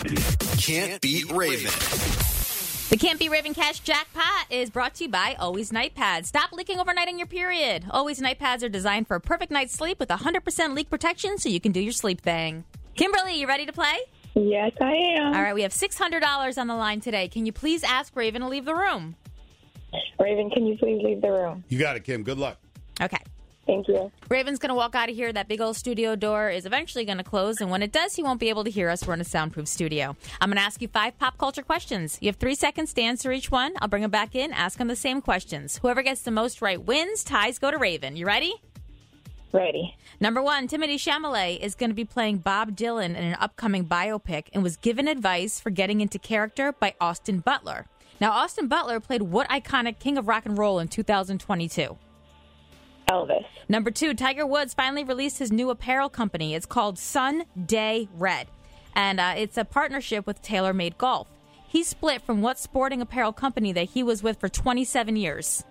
Can't Beat Raven. The Can't Be Raven Cash Jackpot is brought to you by Always Night Pads. Stop leaking overnight in your period. Always Night Pads are designed for a perfect night's sleep with 100% leak protection so you can do your sleep thing. Kimberly, you ready to play? Yes, I am. All right, we have $600 on the line today. Can you please ask Raven to leave the room? Raven, can you please leave the room? You got it, Kim. Good luck. Okay. Thank you. Raven's going to walk out of here. That big old studio door is eventually going to close, and when it does, he won't be able to hear us. We're in a soundproof studio. I'm going to ask you 5 pop culture questions. You have 3 seconds to answer each one. I'll bring them back in, ask them the same questions. Whoever gets the most right wins. Ties go to Raven. You ready? Ready. Number 1, Timothée Chalamet is going to be playing Bob Dylan in an upcoming biopic and was given advice for getting into character by Austin Butler. Now, Austin Butler played what iconic king of rock and roll in 2022? Elvis. Number 2, Tiger Woods finally released his new apparel company. It's called Sunday Red, and it's a partnership with TaylorMade Golf. He split from what sporting apparel company that he was with for 27 years?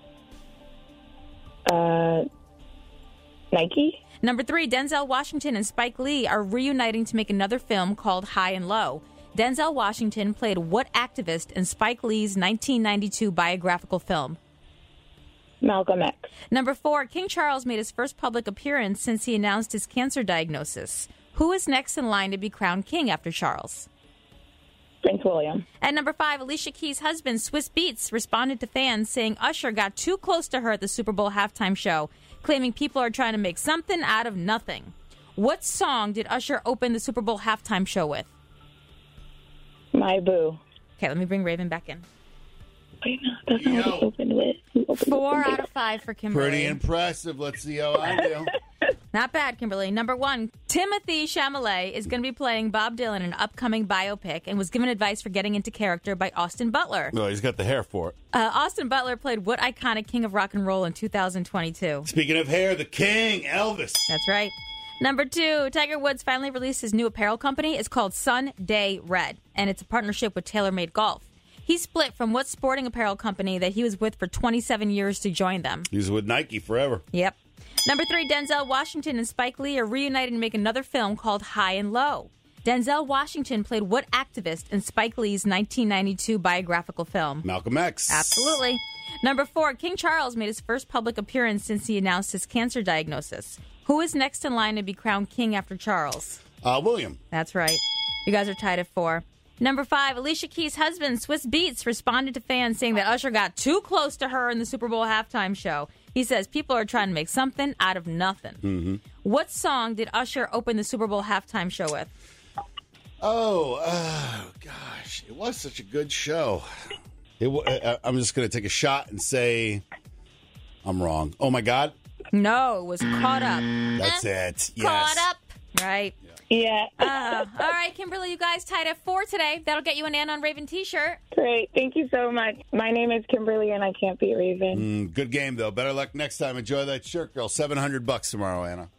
Nike. Number 3, Denzel Washington and Spike Lee are reuniting to make another film called High and Low. Denzel Washington played what activist in Spike Lee's 1992 biographical film? Malcolm X. Number 4, King Charles made his first public appearance since he announced his cancer diagnosis. Who is next in line to be crowned king after Charles? Prince William. And number 5, Alicia Keys' husband, Swiss Beats, responded to fans saying Usher got too close to her at the Super Bowl halftime show, claiming people are trying to make something out of nothing. What song did Usher open the Super Bowl halftime show with? My Boo. Okay, let me bring Raven back in. Wait, no, that's not what he opened with. He opened 4 with out of 5 for Kimberly. Pretty impressive. Let's see how I do. Not bad, Kimberly. Number 1, Timothée Chalamet is going to be playing Bob Dylan in an upcoming biopic and was given advice for getting into character by Austin Butler. No, he's got the hair for it. Austin Butler played what iconic king of rock and roll in 2022? Speaking of hair, the king, Elvis. That's right. Number 2, Tiger Woods finally released his new apparel company. It's called Sunday Red, and it's a partnership with TaylorMade Golf. He split from what sporting apparel company that he was with for 27 years to join them? He was with Nike forever. Yep. Number 3, Denzel Washington and Spike Lee are reuniting to make another film called High and Low. Denzel Washington played what activist in Spike Lee's 1992 biographical film? Malcolm X. Absolutely. Number 4, King Charles made his first public appearance since he announced his cancer diagnosis. Who is next in line to be crowned king after Charles? William. That's right. You guys are tied at 4. Number 5, Alicia Keys' husband, Swiss Beats, responded to fans saying that Usher got too close to her in the Super Bowl halftime show. He says people are trying to make something out of nothing. Mm-hmm. What song did Usher open the Super Bowl halftime show with? Oh, gosh. It was such a good show. I'm just going to take a shot and say I'm wrong. Oh, my God. No, it was Caught Up. That's it. Yes. Caught Up. Right. Yeah. All right, Kimberly, you guys tied at 4 today. That'll get you an Ann on Raven t-shirt. Great. Thank you so much. My name is Kimberly, and I can't beat Raven. Good game, though. Better luck next time. Enjoy that shirt, girl. $700 tomorrow, Anna.